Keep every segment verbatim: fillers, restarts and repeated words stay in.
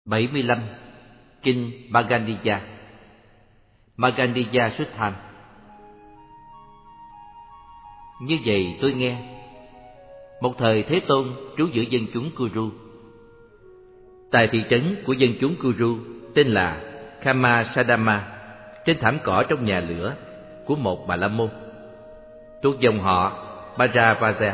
bảy mươi lăm. Kinh Magandhya. Magandhya Suttam. Như vậy tôi nghe, một thời Thế Tôn trú giữa dân chúng Kuru. Tại thị trấn của dân chúng Kuru tên là Kamasadama, trên thảm cỏ trong nhà lửa của một Bà La Môn thuộc dòng họ Bharavaja.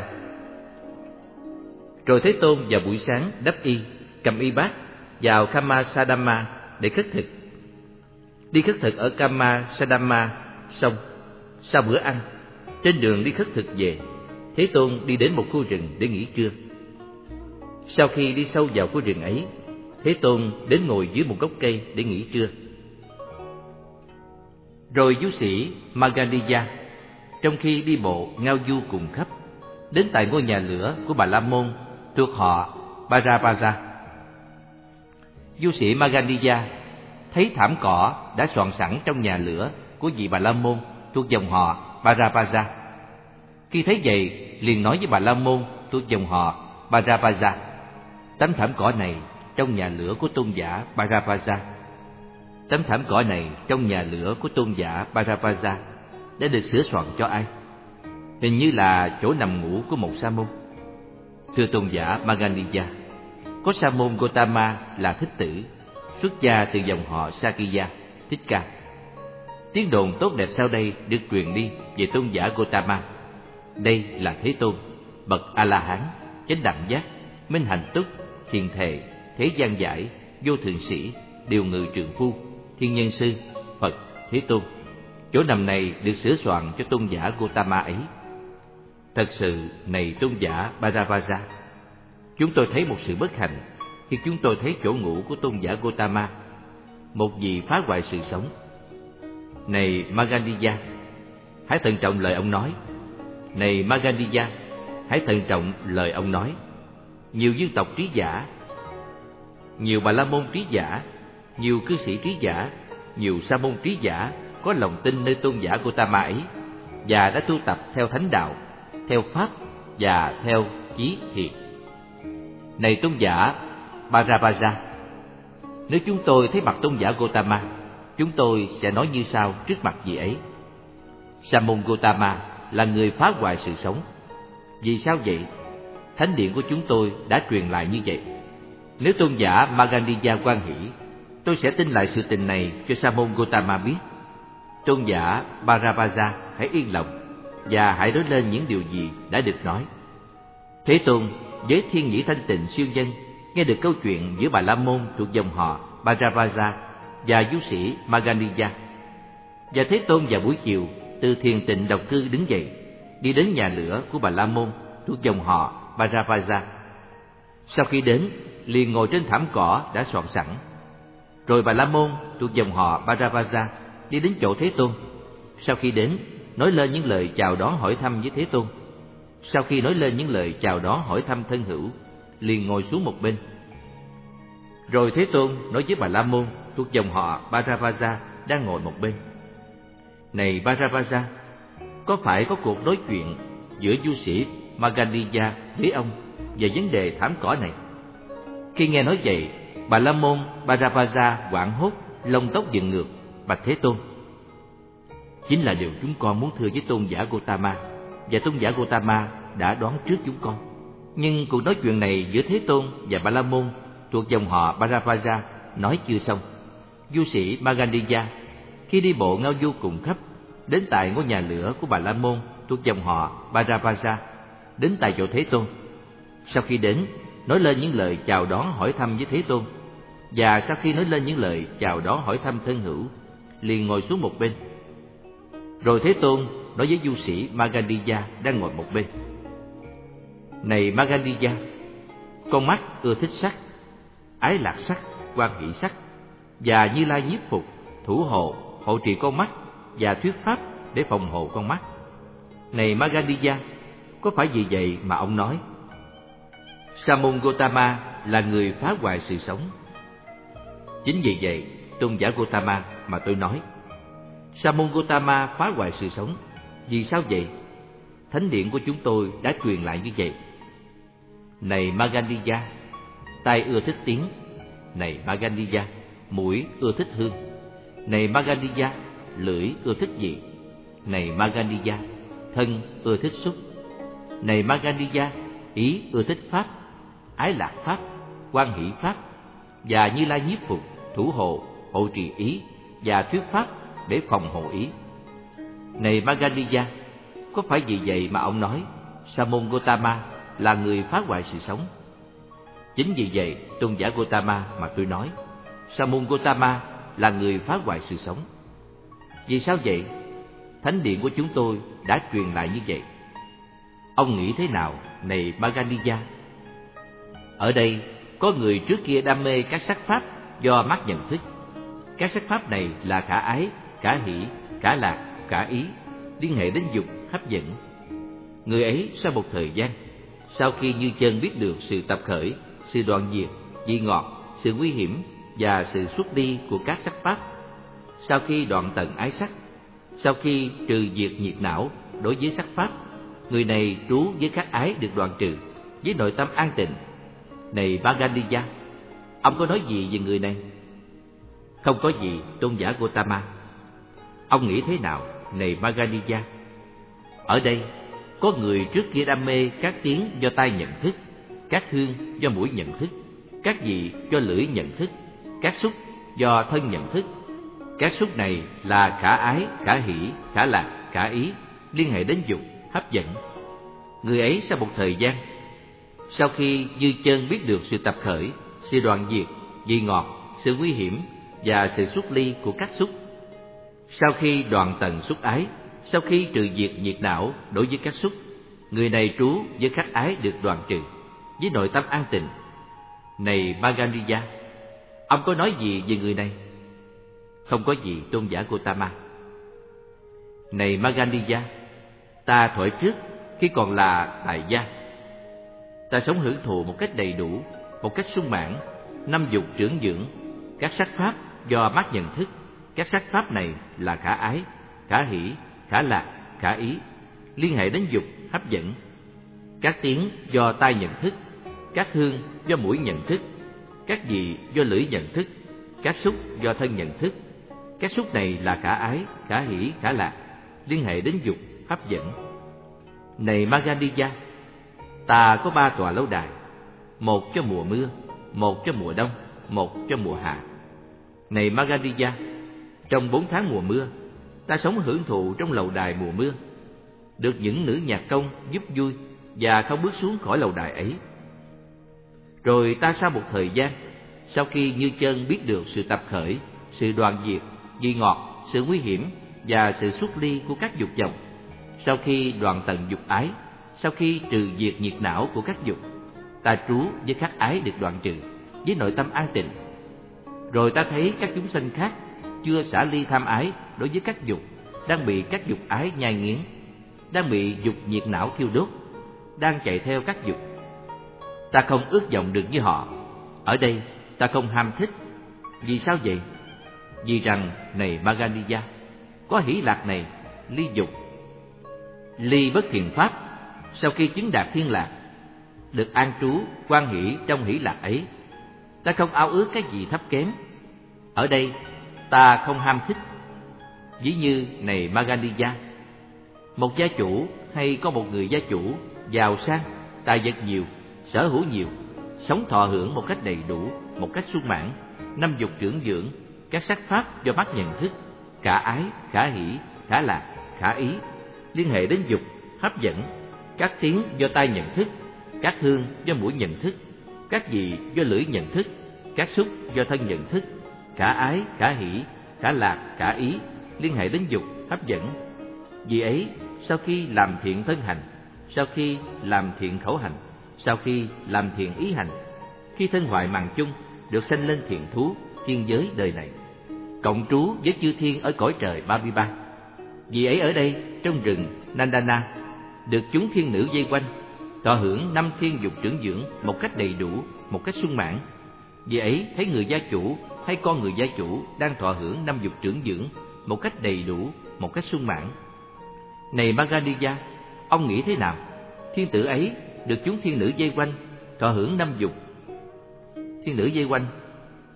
Rồi Thế Tôn vào buổi sáng đắp y, cầm y bát vào Kamasadama để khất thực. Đi khất thực ở Kamasadama xong, sau bữa ăn, trên đường đi khất thực về, Thế Tôn đi đến một khu rừng để nghỉ trưa. Sau khi đi sâu vào khu rừng ấy, Thế Tôn đến ngồi dưới một gốc cây để nghỉ trưa. Rồi du sĩ Magandhya, trong khi đi bộ ngao du cùng khắp, đến tại ngôi nhà lửa của Bà La Môn thuộc họ Bharavaja. Du sĩ Magandhya thấy thảm cỏ đã soạn sẵn trong nhà lửa của vị Bà La Môn thuộc dòng họ Bharavaja. Khi thấy vậy, liền nói với Bà La Môn thuộc dòng họ Bharavaja: tấm thảm cỏ này trong nhà lửa của tôn giả Bharavaja, tấm thảm cỏ này trong nhà lửa của tôn giả Bharavaja đã được sửa soạn cho ai? Hình như là chỗ nằm ngủ của một sa môn. Thưa tôn giả Magandhya, có sa môn Gotama là thích tử, xuất gia từ dòng họ Sakya, Thích Ca. Tiếng đồn tốt đẹp sau đây được truyền đi về tôn giả Gotama. Đây là Thế Tôn, bậc A-la-hán, chánh đẳng giác, minh hạnh túc, thiền thệ, thế gian giải, vô thượng sĩ, điều ngự trượng phu, thiên nhân sư, Phật, Thế Tôn. Chỗ nằm này được sửa soạn cho tôn giả Gotama ấy. Thật sự, này tôn giả Bharavaja, chúng tôi thấy một sự bất hạnh khi chúng tôi thấy chỗ ngủ của tôn giả Gotama, một vị phá hoại sự sống. Này Magandhya, hãy thận trọng lời ông nói. Này Magandhya, hãy thận trọng lời ông nói. Nhiều dân tộc trí giả, nhiều Bà La Môn trí giả, nhiều cư sĩ trí giả, nhiều sa môn trí giả có lòng tin nơi tôn giả Gotama ấy và đã tu tập theo thánh đạo, theo pháp và theo chí thiện. Này tôn giả Bharavaja, nếu chúng tôi thấy mặt tôn giả Gotama, chúng tôi sẽ nói như sau trước mặt vị ấy: sa môn Gotama là người phá hoại sự sống. Vì sao vậy? Thánh điện của chúng tôi đã truyền lại như vậy. Nếu tôn giả Magandhya hoan hỷ, tôi sẽ tin lại sự tình này cho sa môn Gotama biết. Tôn giả Bharavaja, hãy yên lòng và hãy nói lên những điều gì đã được nói. Thế Tôn với thiên nhĩ thanh tịnh siêu nhân nghe được câu chuyện giữa Bà La Môn thuộc dòng họ Bharavaja và du sĩ Magandhya. Và Thế Tôn vào buổi chiều từ thiền tịnh độc cư đứng dậy, đi đến nhà lửa của Bà La Môn thuộc dòng họ Bharavaja. Sau khi đến, liền ngồi trên thảm cỏ đã soạn sẵn. Rồi Bà La Môn thuộc dòng họ Bharavaja đi đến chỗ Thế Tôn. Sau khi đến, nói lên những lời chào đón hỏi thăm với Thế Tôn. Sau khi nói lên những lời chào đón hỏi thăm thân hữu, liền ngồi xuống một bên. Rồi Thế Tôn nói với Bà La Môn thuộc dòng họ Bharavaja đang ngồi một bên: Này Bharavaja, có phải có cuộc nói chuyện giữa du sĩ Magandhya với ông về vấn đề thảm cỏ này? Khi nghe nói vậy, Bà La Môn Bharavaja hoảng hốt, lông tóc dựng ngược, bạch Thế Tôn: Chính là điều chúng con muốn thưa với tôn giả Gotama, và tôn giả Gotama đã đoán trước chúng con. Nhưng cuộc nói chuyện này giữa Thế Tôn và Bà La Môn thuộc dòng họ Bharavaja nói chưa xong. Du sĩ Magandhya khi đi bộ ngao du cùng khắp, đến tại ngôi nhà lửa của Bà La Môn thuộc dòng họ Bharavaja, đến tại chỗ Thế Tôn. Sau khi đến, nói lên những lời chào đón hỏi thăm với Thế Tôn, và sau khi nói lên những lời chào đón hỏi thăm thân hữu, liền ngồi xuống một bên. Rồi Thế Tôn nói với du sĩ Magandhya đang ngồi một bên: Này Magandhya, con mắt ưa thích sắc, ái lạc sắc, hoan hỷ sắc, và Như Lai nhiếp phục, thủ hộ, hộ trì con mắt và thuyết pháp để phòng hộ con mắt. Này Magandhya, có phải vì vậy mà ông nói sa môn Gotama là người phá hoại sự sống? Chính vì vậy, tôn giả Gotama, mà tôi nói sa môn Gotama phá hoại sự sống. Vì sao vậy? Thánh điện của chúng tôi đã truyền lại như vậy. Này Magandhya, tai ưa thích tiếng, Này Magandiya, mũi ưa thích hương. Này Magandiya, lưỡi ưa thích vị. Này Magandiya, thân ưa thích xúc. Này Magandiya, ý ưa thích pháp, ái lạc pháp, quan hỷ pháp, và Như Lai nhiếp phục, thủ hộ, hộ trì ý và thuyết pháp để phòng hộ ý. Này Magandiya, có phải vì vậy mà ông nói Sa môn Gotama là người phá hoại sự sống? Chính vì vậy, tôn giả Gotama mà tôi nói Sa môn Gotama là người phá hoại sự sống. Vì sao vậy? Thánh điện của chúng tôi đã truyền lại như vậy. Ông nghĩ thế nào, này Magandiya? Ở đây có người trước kia đam mê các sắc pháp do mắt nhận thức. Các sắc pháp này là khả ái, khả hỷ, khả lạc, khả ý, liên hệ đến dục, hấp dẫn. Người ấy sau một thời gian, sau khi như chân biết được sự tập khởi, sự đoạn diệt, vị ngọt, sự nguy hiểm và sự xuất đi của các sắc pháp, sau khi đoạn tận ái sắc, sau khi trừ diệt nhiệt não đối với sắc pháp, người này trú với các ái được đoạn trừ, với nội tâm an tịnh. Này Magandiya, ông có nói gì về người này? Không có gì, tôn giả Gotama. Ông nghĩ thế nào, này Magandiya? Ở đây có người trước kia đam mê các tiếng do tai nhận thức, các hương do mũi nhận thức, các vị do lưỡi nhận thức, các xúc do thân nhận thức. Các xúc này là khả ái, khả hỷ, khả lạc, khả ý, liên hệ đến dục, hấp dẫn. Người ấy sau một thời gian, sau khi dư chân biết được sự tập khởi, sự đoạn diệt, vị ngọt, sự nguy hiểm và sự xuất ly của các xúc, sau khi đoạn tận xúc ái, sau khi trừ diệt nhiệt não đối với các xúc, người này trú với các ái được đoạn trừ, với nội tâm an tịnh. Này Magandiya, ông có nói gì về người này? Không có gì, tôn giả Gotama. Này Magandiya, ta thuở trước khi còn là tại gia, ta sống hưởng thụ một cách đầy đủ, một cách sung mãn, năm dục trưởng dưỡng, các sắc pháp do mắt nhận thức. Các sắc pháp này là khả ái, khả hỷ, khả lạc, khả ý, liên hệ đến dục, hấp dẫn. Các tiếng do tai nhận thức, các hương do mũi nhận thức, các vị do lưỡi nhận thức, các xúc do thân nhận thức. Các xúc này là khả ái, khả hỷ, khả lạc, liên hệ đến dục, hấp dẫn. Này Magandiya, ta có ba tòa lâu đài, một cho mùa mưa, một cho mùa đông, một cho mùa hạ. Này Magandiya, trong bốn tháng mùa mưa, ta sống hưởng thụ trong lầu đài mùa mưa, được những nữ nhạc công giúp vui và không bước xuống khỏi lầu đài ấy. Rồi ta sau một thời gian, sau khi như chân biết được sự tập khởi, sự đoạn diệt, vị ngọt, sự nguy hiểm và sự xuất ly của các dục vọng, sau khi đoạn tận dục ái, sau khi trừ diệt nhiệt não của các dục, ta trú với các ái được đoạn trừ, với nội tâm an tịnh. Rồi ta thấy các chúng sanh khác chưa xả ly tham ái đối với các dục, đang bị các dục ái nhai nghiến, đang bị dục nhiệt não thiêu đốt, đang chạy theo các dục. Ta không ước vọng được như họ. Ở đây ta không ham thích. Vì sao vậy? Vì rằng, này Magandiya, có hỷ lạc này, ly dục, ly bất thiện pháp, sau khi chứng đạt thiên lạc, được an trú, quan hỷ trong hỷ lạc ấy. Ta không ao ước cái gì thấp kém. Ở đây ta không ham thích. Ví như, này Magandiya, một gia chủ hay có một người gia chủ giàu sang, tài vật nhiều, sở hữu nhiều, sống thọ hưởng một cách đầy đủ, một cách sung mãn, năm dục trưởng dưỡng, các sắc pháp do mắt nhận thức, khả ái, khả hỷ, khả lạc, khả ý, liên hệ đến dục, hấp dẫn, các tiếng do tai nhận thức, các hương do mũi nhận thức, các vị do lưỡi nhận thức, các xúc do thân nhận thức, khả ái, khả hỷ, khả lạc, khả ý, liên hệ đến dục, hấp dẫn. Vì ấy, sau khi làm thiện thân hành, sau khi làm thiện khẩu hành, sau khi làm thiện ý hành, khi thân hoại màng chung, được sanh lên thiện thú, thiên giới đời này, cộng trú với chư thiên ở cõi trời ba mươi ba. Vì ấy ở đây, trong rừng Nandana, được chúng thiên nữ vây quanh, thọ hưởng năm thiên dục trưởng dưỡng một cách đầy đủ, một cách sung mãn. Vì ấy thấy người gia chủ hay con người gia chủ đang thọ hưởng năm dục trưởng dưỡng một cách đầy đủ, một cách sung mãn. Này Magandiya, ông nghĩ thế nào? Thiên tử ấy được chúng thiên nữ vây quanh, thọ hưởng năm dục. Thiên nữ vây quanh,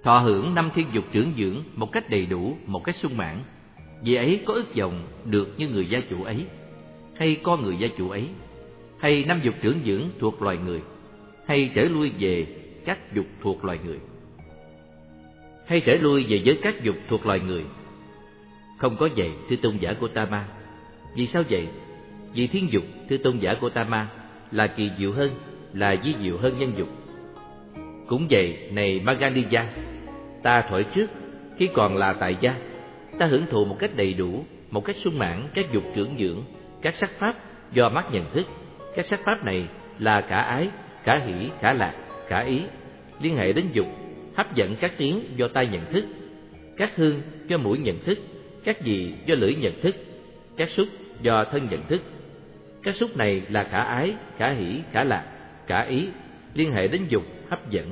thọ hưởng năm thiên dục trưởng dưỡng một cách đầy đủ, một cách sung mãn. Vị ấy có ước vọng được như người gia chủ ấy, hay con người gia chủ ấy, hay năm dục trưởng dưỡng thuộc loài người, hay trở lui về các dục thuộc loài người, hay trở lui về với các dục thuộc loài người. Không có vậy, thưa tôn giả Gotama. Vì sao vậy? Vì thiên dục, thưa tôn giả Gotama, là kỳ diệu hơn, là vi diệu hơn nhân dục. Cũng vậy, này Magandiya, ta thuở trước, khi còn là tại gia, ta hưởng thụ một cách đầy đủ, một cách sung mãn các dục trưởng dưỡng, các sắc pháp do mắt nhận thức. Các sắc pháp này là khả ái, khả hỷ, khả lạc, khả ý, liên hệ đến dục, hấp dẫn các tiếng do tai nhận thức, các hương do mũi nhận thức, các vị do lưỡi nhận thức, các xúc do thân nhận thức. Các xúc này là khả ái, khả hỷ, khả lạc, khả ý, liên hệ đến dục, hấp dẫn.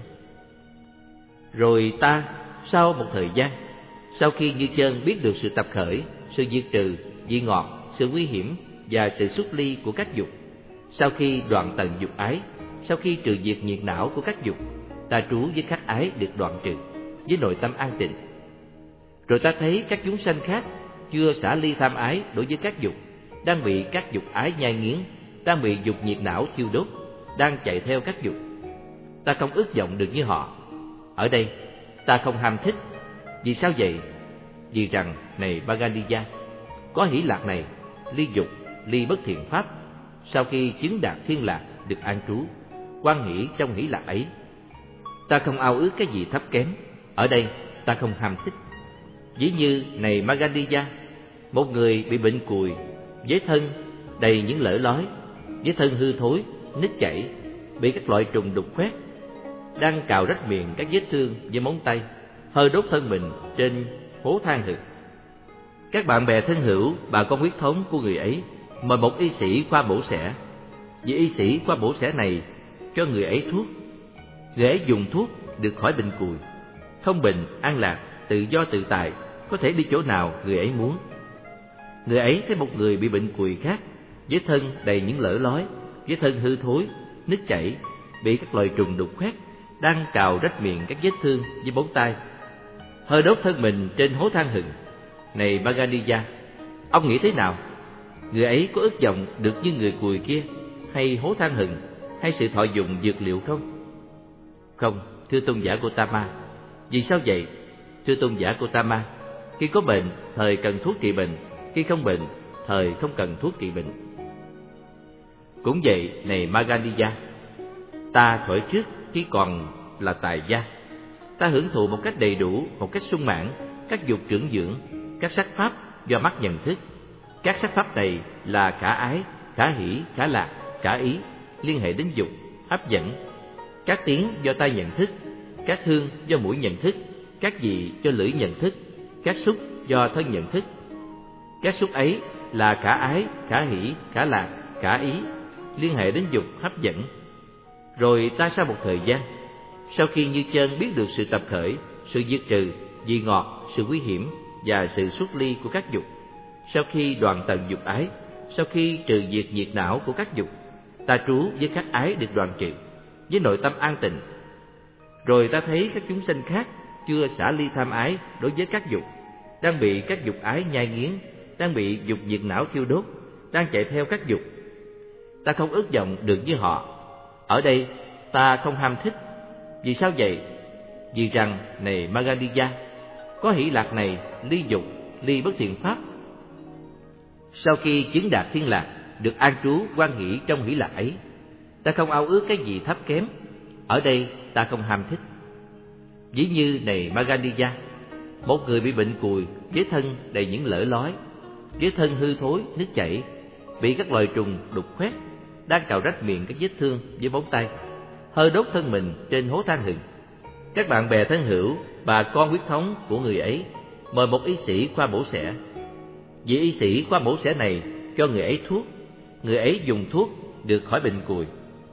Rồi ta, sau một thời gian, sau khi như chân biết được sự tập khởi, sự diệt trừ, vị ngọt, sự nguy hiểm và sự xuất ly của các dục, sau khi đoạn tận dục ái, sau khi trừ diệt nhiệt não của các dục, ta trú với các ái được đoạn trừ, với nội tâm an tịnh. Rồi ta thấy các chúng sanh khác chưa xả ly tham ái đối với các dục, đang bị các dục ái nhai nghiến, đang bị dục nhiệt não thiêu đốt, đang chạy theo các dục. Ta không ước vọng được như họ. Ở đây, ta không ham thích. Vì sao vậy? Vì rằng, này Magandiya, có hỷ lạc này, ly dục, ly bất thiện pháp, sau khi chứng đạt thiên lạc được an trú, hoan hỷ trong hỷ lạc ấy. Ta không ao ước cái gì thấp kém. Ở đây, ta không ham thích. Ví như, này Magandiya, một người bị bệnh cùi, với thân đầy những lở lói, với thân hư thối, nứt chảy, bị các loại trùng đục khoét, đang cào rách miệng các vết thương với móng tay, hơi đốt thân mình trên hố than hực. Các bạn bè thân hữu, bà con huyết thống của người ấy mời một y sĩ qua mổ xẻ. Vì y sĩ qua mổ xẻ này cho người ấy thuốc. Người ấy dùng thuốc được khỏi bệnh cùi, không bệnh, an lạc, tự do tự tại, có thể đi chỗ nào người ấy muốn. Người ấy thấy một người bị bệnh cùi khác, với thân đầy những lở lói, với thân hư thối, nứt chảy, bị các loài trùng đục khoét, đang cào rách miệng các vết thương với bóng tay, hơi đốt thân mình trên hố than hừng. Này Magandiya, ông nghĩ thế nào? Người ấy có ước vọng được như người cùi kia, hay hố than hừng, hay sự thọ dụng dược liệu không? Không, thưa tôn giả Gotama. Vì sao vậy? Thưa tôn giả Gotama, khi có bệnh, thời cần thuốc trị bệnh, khi không bệnh, thời không cần thuốc trị bệnh. Cũng vậy, này Magandiya, ta thuở trước khi còn là tài gia, ta hưởng thụ một cách đầy đủ, một cách sung mãn các dục trưởng dưỡng, các sắc pháp do mắt nhận thức. Các sắc pháp này là khả ái, khả hỷ, khả lạc, khả ý, liên hệ đến dục, hấp dẫn. Các tiếng do tai nhận thức, các hương do mũi nhận thức, các vị do lưỡi nhận thức, các xúc do thân nhận thức. Các xúc ấy là khả ái, khả hỷ, khả lạc, khả ý, liên hệ đến dục, hấp dẫn. Rồi ta sau một thời gian, sau khi như chân biết được sự tập khởi, sự diệt trừ, vị ngọt, sự nguy hiểm và sự xuất ly của các dục, sau khi đoạn tận dục ái, sau khi trừ diệt nhiệt não của các dục, ta trú với các ái được đoạn trừ, với nội tâm an tịnh. Rồi ta thấy các chúng sanh khác chưa xả ly tham ái đối với các dục, đang bị các dục ái nhai nghiến, đang bị dục nhiệt não thiêu đốt, đang chạy theo các dục. Ta không ước vọng được như họ. Ở đây, ta không ham thích. Vì sao vậy? Vì rằng, này Magandiya, có hỷ lạc này, ly dục, ly bất thiện pháp. Sau khi chứng đạt thiên lạc, được an trú hoan hỷ trong hỷ lạc ấy, ta không ao ước cái gì thấp kém. Ở đây, ta không ham thích. Ví như, này Magandiya, một người bị bệnh cùi, với thân đầy những lở lói, với thân hư thối, nứt chảy, bị các loài trùng đục khoét, đang cào rách miệng các vết thương với móng tay, hơi đốt thân mình trên hố than hừng. Các bạn bè thân hữu, bà con huyết thống của người ấy mời một y sĩ qua mổ xẻ. Vì y sĩ qua mổ xẻ này cho người ấy thuốc. Người ấy dùng thuốc được khỏi bệnh cùi,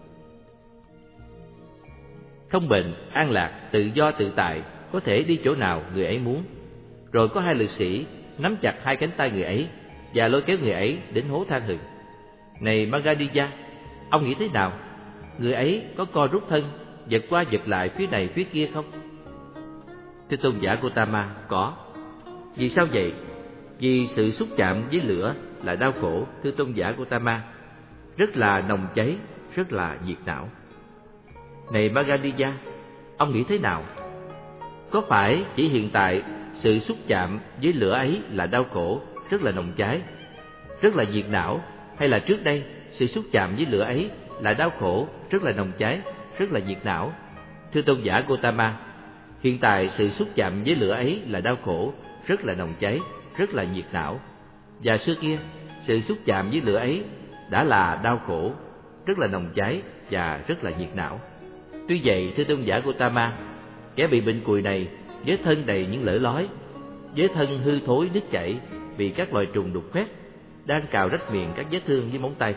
không bệnh, an lạc, tự do tự tại, có thể đi chỗ nào người ấy muốn. Rồi có hai lực sĩ nắm chặt hai cánh tay người ấy và lôi kéo người ấy đến hố than hừng. Này Magandiya, ông nghĩ thế nào? Người ấy có co rút thân, giật qua giật lại phía này phía kia không? Thưa tôn giả Gotama, có. Vì sao vậy? Vì sự xúc chạm với lửa là đau khổ, thưa tôn giả Gotama, rất là nồng cháy, rất là nhiệt não. Này Magadija, ông nghĩ thế nào? Có phải chỉ hiện tại sự xúc chạm với lửa ấy là đau khổ, rất là nồng cháy, rất là nhiệt não, hay là trước đây sự xúc chạm với lửa ấy là đau khổ, rất là nồng cháy, rất là nhiệt não? Thưa tôn giả Gotama, hiện tại sự xúc chạm với lửa ấy là đau khổ, rất là nồng cháy, rất là nhiệt não. Và xưa kia, sự xúc chạm với lửa ấy đã là đau khổ, rất là nồng cháy và rất là nhiệt não. Tuy vậy, thưa tôn giả Gotama, kẻ bị bệnh cùi này với thân đầy những lở lói, với thân hư thối nứt chảy vì các loài trùng đục khoét, đang cào rách miệng các vết thương với móng tay,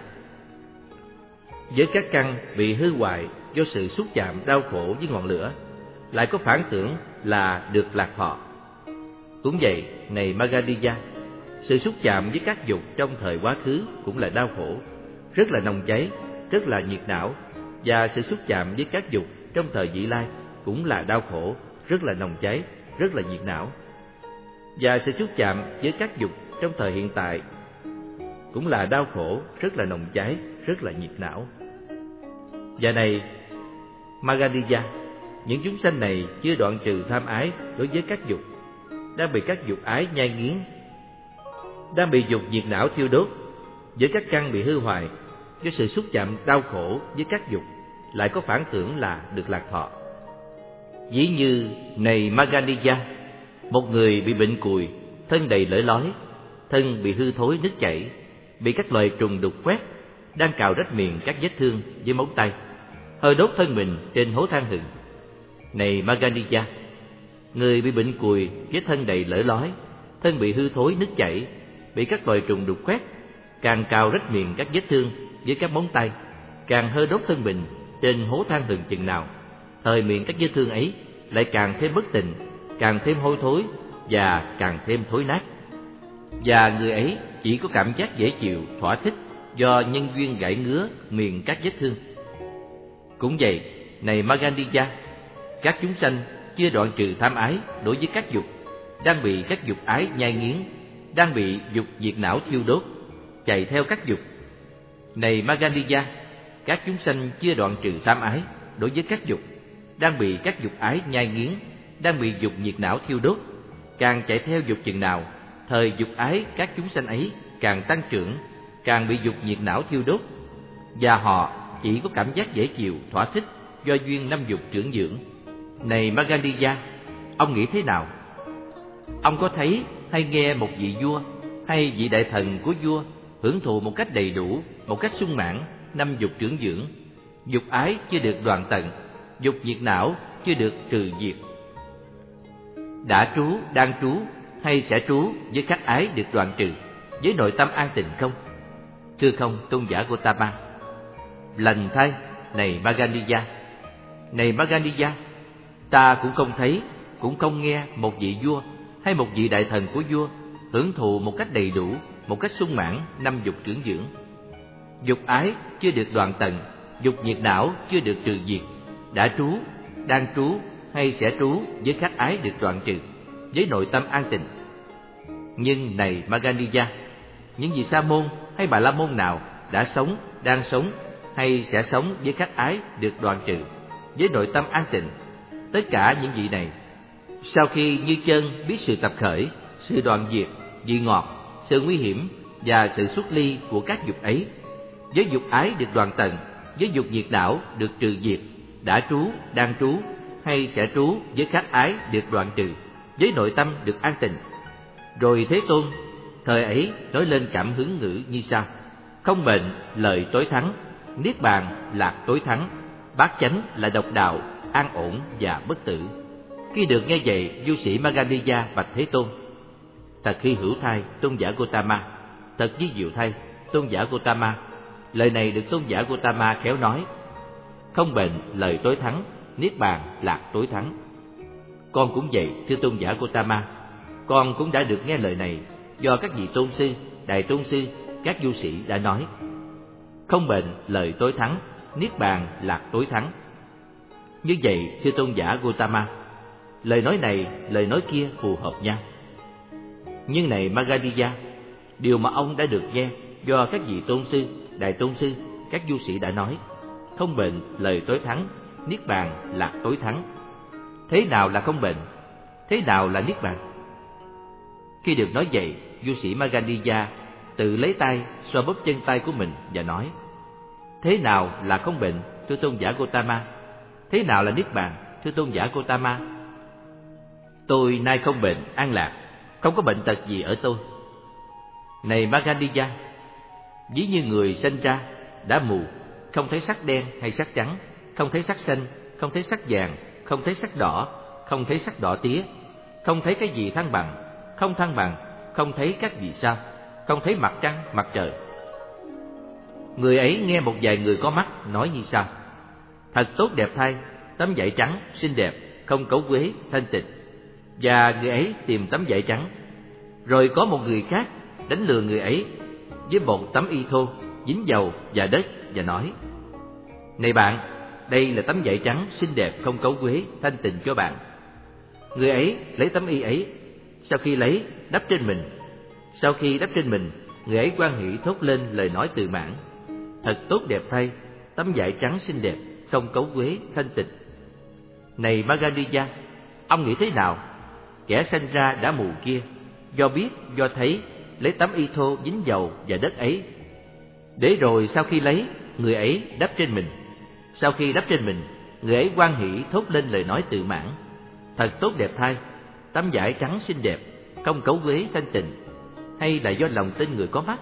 với các căn bị hư hoại do sự xúc chạm đau khổ với ngọn lửa, lại có phản tưởng là được lạc thọ. Cũng vậy, này Magadija, sự xúc chạm với các dục trong thời quá khứ cũng là đau khổ, rất là nồng cháy, rất là nhiệt não. Và sự xúc chạm với các dục trong thời vị lai cũng là đau khổ, rất là nồng cháy, rất là nhiệt não. Và sự xúc chạm với các dục trong thời hiện tại cũng là đau khổ, rất là nồng cháy, rất là nhiệt não. Và này Magadija, những chúng sanh này chưa đoạn trừ tham ái đối với các dục, đang bị các dục ái nhai nghiến, đang bị dục nhiệt não thiêu đốt, với các căn bị hư hoại do sự xúc chạm đau khổ với các dục, lại có phản tưởng là được lạc thọ. Ví như này Magadija, một người bị bệnh cùi, thân đầy lở lói, thân bị hư thối nứt chảy, bị các loài trùng đục khoét, đang cào rách miệng các vết thương với móng tay, hơi đốt thân mình trên hố than hừng. Này Magadija, người bị bệnh cùi với thân đầy lở lói, thân bị hư thối nứt chảy, bị các loài trùng đục khoét, càng cào rách miệng các vết thương với các móng tay, càng hơi đốt thân mình trên hố than hừng chừng nào, thời miệng các vết thương ấy lại càng thêm bất tịnh, càng thêm hôi thối và càng thêm thối nát. Và người ấy chỉ có cảm giác dễ chịu, thỏa thích do nhân duyên gãi ngứa miệng các vết thương. Cũng vậy, này Magadija, các chúng sanh chưa đoạn trừ tham ái đối với các dục, đang bị các dục ái nhai nghiến, đang bị dục diệt não thiêu đốt, chạy theo các dục. Này Magadija, các chúng sanh chưa đoạn trừ tham ái đối với các dục, đang bị các dục ái nhai nghiến, đang bị dục nhiệt não thiêu đốt, càng chạy theo dục chừng nào, thời dục ái các chúng sanh ấy càng tăng trưởng, càng bị dục nhiệt não thiêu đốt, và họ chỉ có cảm giác dễ chịu, thỏa thích do duyên năm dục trưởng dưỡng. Này Magadija, ông nghĩ thế nào? Ông có thấy hay nghe một vị vua hay vị đại thần của vua hưởng thụ một cách đầy đủ, một cách sung mãn năm dục trưởng dưỡng, dục ái chưa được đoạn tận, dục nhiệt não chưa được trừ diệt, đã trú, đang trú hay sẽ trú với các ái được đoạn trừ, với nội tâm an tịnh không? Thưa không, tôn giả Gotama. Lành thay, này Magadija. Này Magadija, ta cũng không thấy, cũng không nghe một vị vua hay một vị đại thần của vua hưởng thụ một cách đầy đủ, một cách sung mãn năm dục trưởng dưỡng. Dục ái chưa được đoạn tận, dục nhiệt não chưa được trừ diệt, đã trú, đang trú hay sẽ trú với các ái được đoạn trừ, với nội tâm an tịnh. Nhưng này Magadija, những vị sa môn hay bà la môn nào đã sống, đang sống hay sẽ sống với các ái được đoạn trừ, với nội tâm an tịnh, tất cả những vị này, sau khi như chân biết sự tập khởi, sự đoạn diệt, vị ngọt, sự nguy hiểm và sự xuất ly của các dục ấy, với dục ái được đoạn tận, với dục nhiệt não được trừ diệt, đã trú, đang trú hay sẽ trú với các ái được đoạn trừ, với nội tâm được an tịnh. Rồi Thế Tôn thời ấy nói lên cảm hứng ngữ như sau: không bệnh, lợi tối thắng, niết bàn, lạc tối thắng, bát chánh là độc đạo, an ổn và bất tử. Khi được nghe vậy, du sĩ Magadija bạch Thế Tôn: thật hy hữu thay, tôn giả Gotama, thật vi diệu thay, tôn giả Gotama. Lời này được tôn giả Gotama khéo nói: không bệnh, lời tối thắng, niết bàn, lạc tối thắng. Con cũng vậy, thưa tôn giả Gotama, con cũng đã được nghe lời này do các vị tôn sư, đại tôn sư, các du sĩ đã nói: không bệnh, lời tối thắng, niết bàn, lạc tối thắng. Như vậy, thưa tôn giả Gotama, lời nói này, lời nói kia phù hợp nhau. Nhưng này Magadija, điều mà ông đã được nghe do các vị tôn sư, đại tôn sư, các du sĩ đã nói, không bệnh, lời tối thắng, niết bàn, lạc tối thắng. Thế nào là không bệnh? Thế nào là niết bàn? Khi được nói vậy, du sĩ Magadija tự lấy tay xoa bóp chân tay của mình và nói, thế nào là không bệnh, thưa tôn giả Gotama? Thế nào là niết bàn, thưa tôn giả Gotama? Tôi nay không bệnh, an lạc, không có bệnh tật gì ở tôi. Này Magadija, ví như người sinh ra đã mù, không thấy sắc đen hay sắc trắng, không thấy sắc xanh, không thấy sắc vàng, không thấy sắc đỏ, không thấy sắc đỏ tía, không thấy cái gì thăng bằng, không thăng bằng, không thấy các vì sao, không thấy mặt trăng, mặt trời. Người ấy nghe một vài người có mắt nói như sau: thật tốt đẹp thay, tấm vải trắng, xinh đẹp, không cấu quế, thanh tịnh. Và người ấy tìm tấm vải trắng. Rồi có một người khác đánh lừa người ấy với một tấm y thô, dính dầu và đất và nói: này bạn, đây là tấm vải trắng, xinh đẹp, không cấu quế, thanh tịnh cho bạn. Người ấy lấy tấm y ấy, sau khi lấy đắp trên mình. Sau khi đắp trên mình, người ấy hoan hỷ thốt lên lời nói từ mãn: thật tốt đẹp thay, tấm vải trắng xinh đẹp, không cấu quế, thanh tịnh. Này Magadija, ông nghĩ thế nào? Kẻ sanh ra đã mù kia, do biết, do thấy, lấy tấm y thô dính dầu và đất ấy. Để rồi sau khi lấy, người ấy đắp trên mình. Sau khi đắp trên mình, người ấy hoan hỷ thốt lên lời nói tự mãn: thật tốt đẹp thay, tấm vải trắng xinh đẹp, không cấu quế, thanh tịnh. Hay là do lòng tin người có mắt?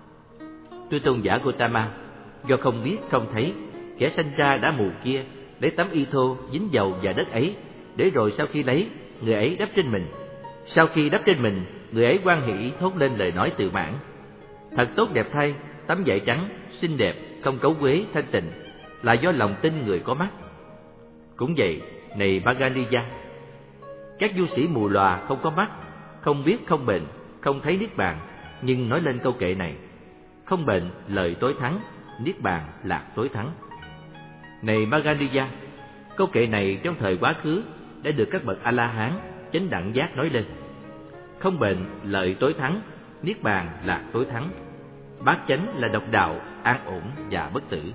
Tôi tôn giả Gotama, do không biết, không thấy, kẻ sanh ra đã mù kia lấy tấm y thô dính dầu và đất ấy. Để rồi sau khi lấy, người ấy đắp trên mình. Sau khi đắp trên mình, người ấy hoan hỷ thốt lên lời nói tự mãn: thật tốt đẹp thay, tấm vải trắng xinh đẹp, không cấu quế, thanh tịnh. Là do lòng tin người có mắt. Cũng vậy, này Magadija, các du sĩ mù lòa không có mắt, không biết, không bệnh, không thấy niết bàn, nhưng nói lên câu kệ này: không bệnh, lời tối thắng, niết bàn, lạc tối thắng. Này Magadija, câu kệ này trong thời quá khứ đã được các bậc A-la-hán, chánh đẳng giác nói lên: không bệnh, lợi tối thắng, niết bàn, lạc tối thắng. Bát chánh là độc đạo, an ổn và bất tử.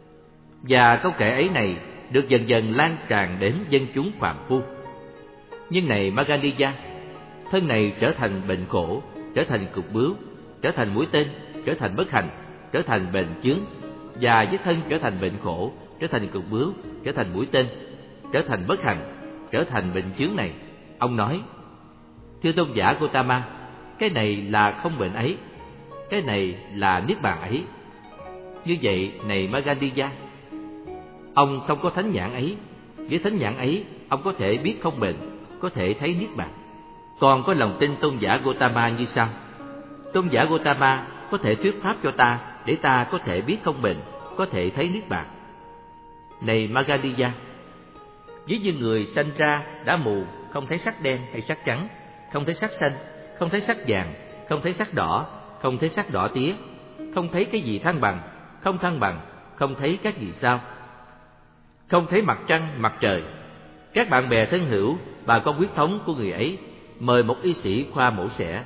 Và câu kệ ấy này được dần dần lan tràn đến dân chúng phàm phu. Nhưng này Magadija, thân này trở thành bệnh khổ, trở thành cục bướu, trở thành mũi tên, trở thành bất hạnh, trở thành bệnh chướng. Và với thân trở thành bệnh khổ, trở thành cục bướu, trở thành mũi tên, trở thành bất hạnh, trở thành bệnh chướng này, ông nói: thưa tôn giả Gotama, cái này là không bệnh ấy, cái này là niết bàn ấy. Như vậy, này Magadija, ông không có thánh nhãn ấy. Với thánh nhãn ấy, ông có thể biết không bệnh, có thể thấy niết bàn. Còn có lòng tin tôn giả Gotama như sau: tôn giả Gotama có thể thuyết pháp cho ta, để ta có thể biết không bệnh, có thể thấy niết bàn. Này Magadija, ví như người sanh ra đã mù, không thấy sắc đen hay sắc trắng, không thấy sắc xanh, không thấy sắc vàng, không thấy sắc đỏ, không thấy sắc đỏ tía, không thấy cái gì thăng bằng, không thăng bằng, không thấy các vì sao, không thấy mặt trăng, mặt trời. Các bạn bè thân hữu, bà con huyết thống của người ấy mời một y sĩ khoa mổ xẻ.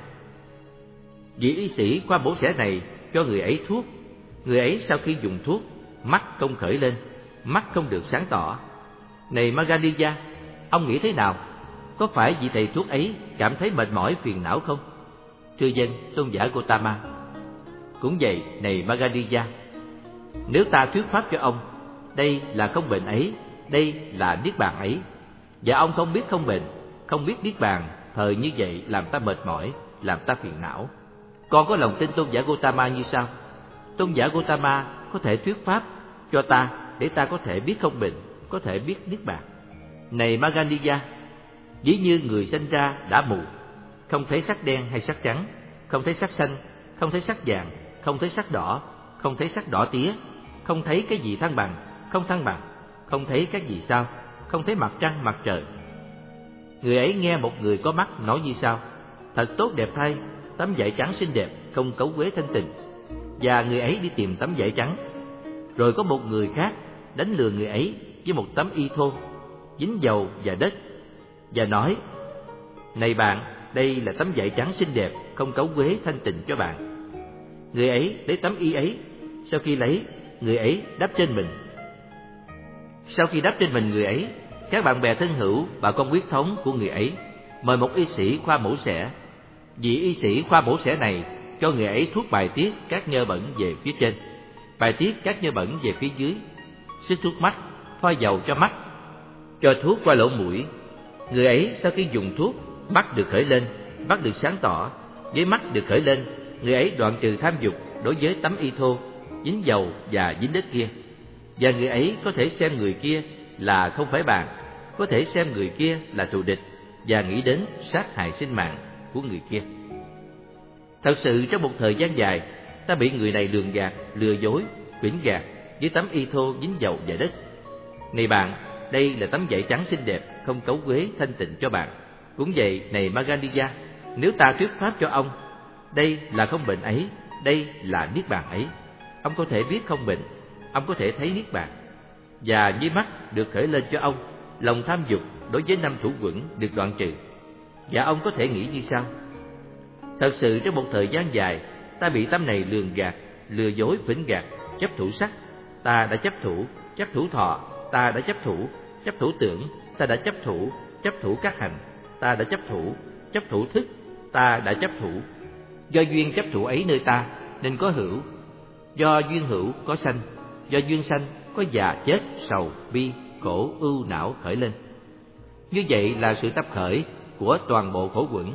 Vị y sĩ khoa mổ xẻ này cho người ấy thuốc. Người ấy sau khi dùng thuốc, mắt không khởi lên, mắt không được sáng tỏ. Này Magadija, ông nghĩ thế nào? Có phải vị thầy thuốc ấy cảm thấy mệt mỏi phiền não không? Thưa dân, tôn giả Gotama. Cũng vậy, này Magadija, nếu ta thuyết pháp cho ông, đây là không bệnh ấy, đây là niết bàn ấy, và ông không biết không bệnh, không biết niết bàn, thời như vậy làm ta mệt mỏi, làm ta phiền não. Con có lòng tin tôn giả Gotama như sau: tôn giả Gotama có thể thuyết pháp cho ta, để ta có thể biết không bệnh, có thể biết niết bàn. Này Magadija, ví như người sinh ra đã mù, không thấy sắc đen hay sắc trắng, không thấy sắc xanh, không thấy sắc vàng, không thấy sắc đỏ, không thấy sắc đỏ tía, không thấy cái gì thăng bằng, không thăng bằng, không thấy các vì sao, không thấy mặt trăng, mặt trời. Người ấy nghe một người có mắt nói như sau: thật tốt đẹp thay, tấm vải trắng xinh đẹp, không cấu quế, thanh tịnh. Và người ấy đi tìm tấm vải trắng. Rồi có một người khác đánh lừa người ấy với một tấm y thô, dính dầu và đất. và nói: Này bạn, đây là tấm vải trắng xinh đẹp, không cấu quế thanh tịnh cho bạn. Người ấy lấy tấm y ấy, sau khi lấy, người ấy đắp trên mình. Sau khi đắp trên mình người ấy, các bạn bè thân hữu, bà con huyết thống của người ấy mời một y sĩ khoa mổ xẻ. Vị y sĩ khoa mổ xẻ này cho người ấy thuốc bài tiết các nhơ bẩn về phía trên, bài tiết các nhơ bẩn về phía dưới, xức thuốc mắt, thoa dầu cho mắt, cho thuốc qua lỗ mũi. Người ấy sau khi dùng thuốc, mắt được khởi lên, mắt được sáng tỏ, với mắt được khởi lên, người ấy đoạn trừ tham dục đối với tấm y thô, dính dầu và dính đất kia. Và người ấy có thể xem người kia là không phải bạn, có thể xem người kia là thù địch và nghĩ đến sát hại sinh mạng của người kia. Thật sự trong một thời gian dài, ta bị người này lường gạt, lừa dối, quyển gạt với tấm y thô dính dầu và đất. Này bạn, đây là tấm vải trắng xinh đẹp, không cấu quế thanh tịnh cho bạn. Cũng vậy, này Magandiya, nếu ta thuyết pháp cho ông, đây là không bệnh ấy, đây là niết bàn ấy, ông có thể biết không bệnh, ông có thể thấy niết bàn. Và như mắt được khởi lên cho ông, lòng tham dục đối với năm thủ quẩn được đoạn trừ. Và ông có thể nghĩ như sau: thật sự trong một thời gian dài, ta bị tâm này lường gạt, lừa dối, phỉnh gạt, chấp thủ sắc, ta đã chấp thủ, chấp thủ thọ, ta đã chấp thủ, chấp thủ tưởng, ta đã chấp thủ, chấp thủ các hành, ta đã chấp thủ, chấp thủ thức, ta đã chấp thủ. Do duyên chấp thủ ấy nơi ta nên có hữu, do duyên hữu có sanh, do duyên sanh có già chết, sầu, bi, khổ, ưu, não khởi lên. Như vậy là sự tập khởi của toàn bộ khổ quẩn.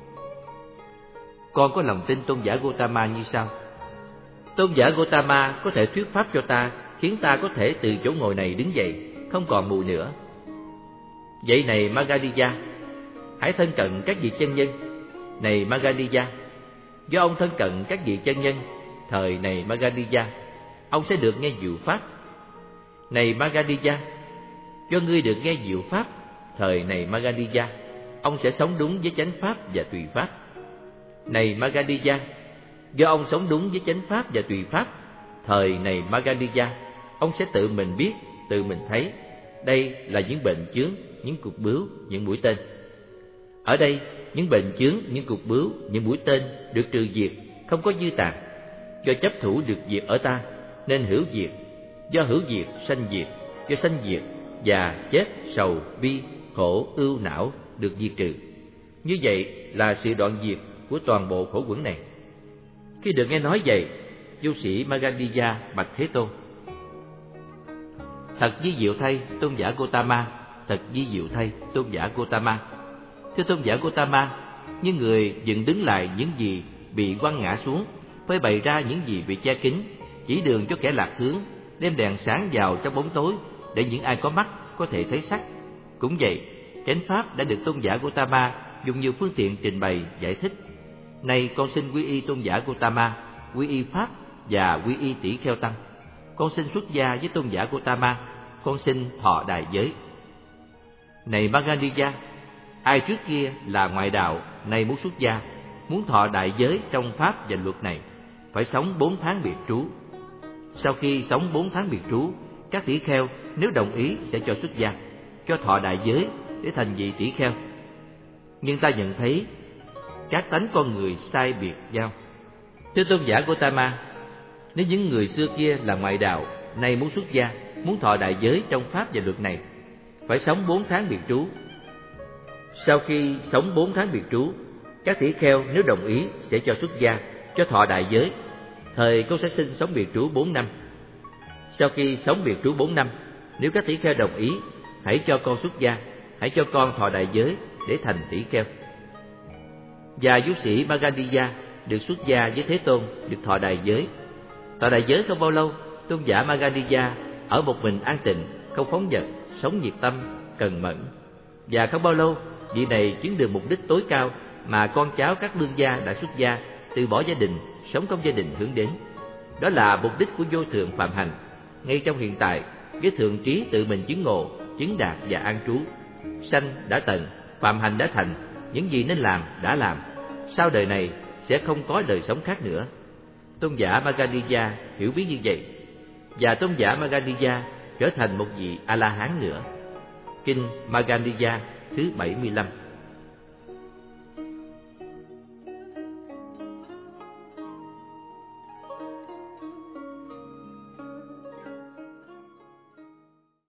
Con có lòng tin tôn giả Gotama như sau: tôn giả Gotama có thể thuyết pháp cho ta, khiến ta có thể từ chỗ ngồi này đứng dậy, không còn mù nữa. Vậy này Magadhiya, hãy thân cận các vị chân nhân. Này Magadhiya, do ông thân cận các vị chân nhân, thời này Magadhiya, ông sẽ được nghe diệu pháp. Này Magadhiya, do ngươi được nghe diệu pháp, thời này Magadhiya, ông sẽ sống đúng với chánh pháp và tùy pháp. Này Magadhiya, do ông sống đúng với chánh pháp và tùy pháp, thời này Magadhiya, ông sẽ tự mình biết, tự mình thấy. Đây là những bệnh chướng, những cục bướu, những mũi tên. Ở đây, những bệnh chướng, những cục bướu, những mũi tên được trừ diệt, không có dư tàn. Do chấp thủ được diệt ở ta, nên hữu diệt. Do hữu diệt, sanh diệt. Do sanh diệt, già, chết, sầu, bi, khổ, ưu, não được diệt trừ. Như vậy là sự đoạn diệt của toàn bộ khổ quẩn này. Khi được nghe nói vậy, vô sĩ Magadhiya bạch Thế Tôn: thật vi diệu thay, tôn giả Gotama, thật vi diệu thay, tôn giả Gotama. Thưa tôn giả Gotama, như người dựng đứng lại những gì bị quăng ngã xuống, phơi bày ra những gì bị che kín, chỉ đường cho kẻ lạc hướng, đem đèn sáng vào trong bóng tối để những ai có mắt có thể thấy sắc. Cũng vậy, chánh pháp đã được tôn giả Gotama dùng nhiều phương tiện trình bày giải thích. Nay con xin quy y tôn giả Gotama, quy y pháp và quy y tỷ kheo tăng. Con xin xuất gia với tôn giả Gotama, con xin thọ đài giới. Này Magadhiya, ai trước kia là ngoại đạo, nay muốn xuất gia, muốn thọ đại giới trong pháp và luật này, phải sống bốn tháng biệt trú. Sau khi sống bốn tháng biệt trú, các tỷ kheo nếu đồng ý sẽ cho xuất gia, cho thọ đại giới để thành vị tỷ kheo. Nhưng ta nhận thấy các tánh con người sai biệt nhau. Thưa tôn giả Gotama, nếu những người xưa kia là ngoại đạo, nay muốn xuất gia, muốn thọ đại giới trong pháp và luật này, phải sống bốn tháng biệt trú. Sau khi sống bốn tháng biệt trú, các tỷ kheo nếu đồng ý sẽ cho xuất gia, cho thọ đại giới. Thời con sẽ xin sống biệt trú bốn năm. Sau khi sống biệt trú bốn năm, nếu các tỷ kheo đồng ý, hãy cho con xuất gia, hãy cho con thọ đại giới để thành tỷ kheo. Và vũ sĩ Magadhiya được xuất gia với Thế Tôn, được thọ đại giới. Thọ đại giới không bao lâu, tôn giả Magadhiya ở một mình an tịnh, không phóng dật, sống nhiệt tâm, cần mẫn. Và không bao lâu, vị này chứng được mục đích tối cao mà con cháu các lương gia đã xuất gia, từ bỏ gia đình, sống trong gia đình hướng đến. Đó là mục đích của vô thượng phạm hành. Ngay trong hiện tại, với thượng trí tự mình chứng ngộ, chứng đạt và an trú. Sanh đã tận, phạm hành đã thành, những gì nên làm đã làm. Sau đời này sẽ không có đời sống khác nữa. Tôn giả Magadhiya hiểu biết như vậy, và tôn giả Magadhiya trở thành một vị A-la-hán nữa. Kinh Magadhiya thứ bảy mươi lăm.